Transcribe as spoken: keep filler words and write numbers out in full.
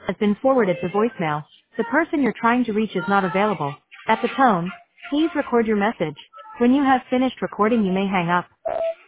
has been forwarded to voicemail. The person you're trying to reach is not available. At the tone, please record your message. When you have finished recording, you may hang up.